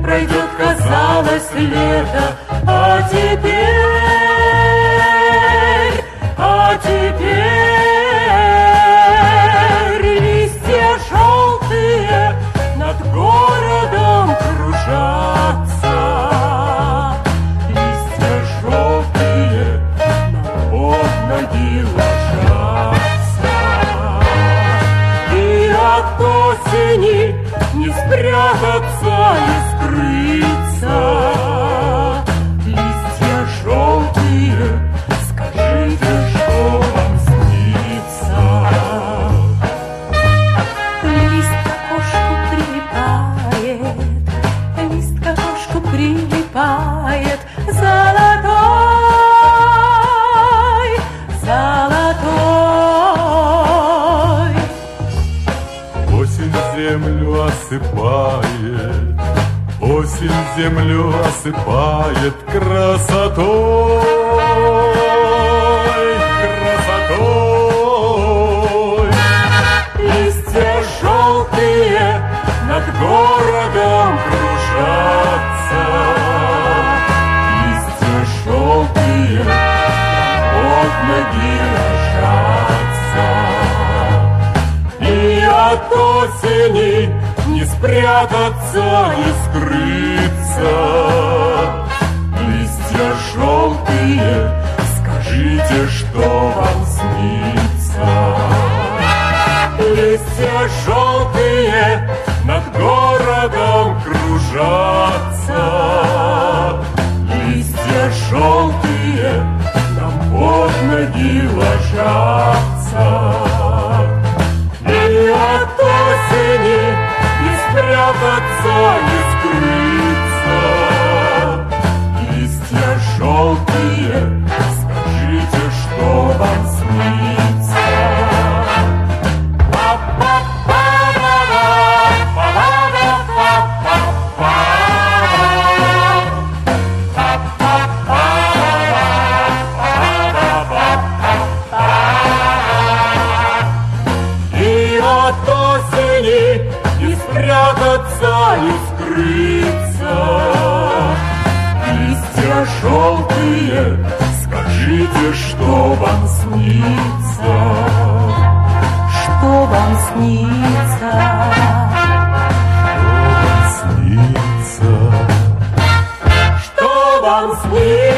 пройдет, казалось, лето, а теперь листья желтые над городом кружатся. Листья желтые под ноги ложатся. И от осени не спрятаться, не скрыться. Листья желтые, скажите, что вам снится? Лист к окошку прилипает, лист к окошку прилипает, золотой, золотой. Осень землю осыпает, осень землю осыпает красотой, красотой. Листья желтые над городом кружатся. Листья желтые под ноги ложатся. И от осени не спрятаться, не скрыться. Листья желтые, скажите, что вам снится? Листья желтые над городом кружатся. Листья желтые нам под ноги ложатся. И от осени не спрятаться, не скрыться. Листья желтые, скажите, что вам снится? Не спрятаться, не скрыться. Листья желтые, скажите, что вам снится? Что вам снится? Снится. Что вам снится?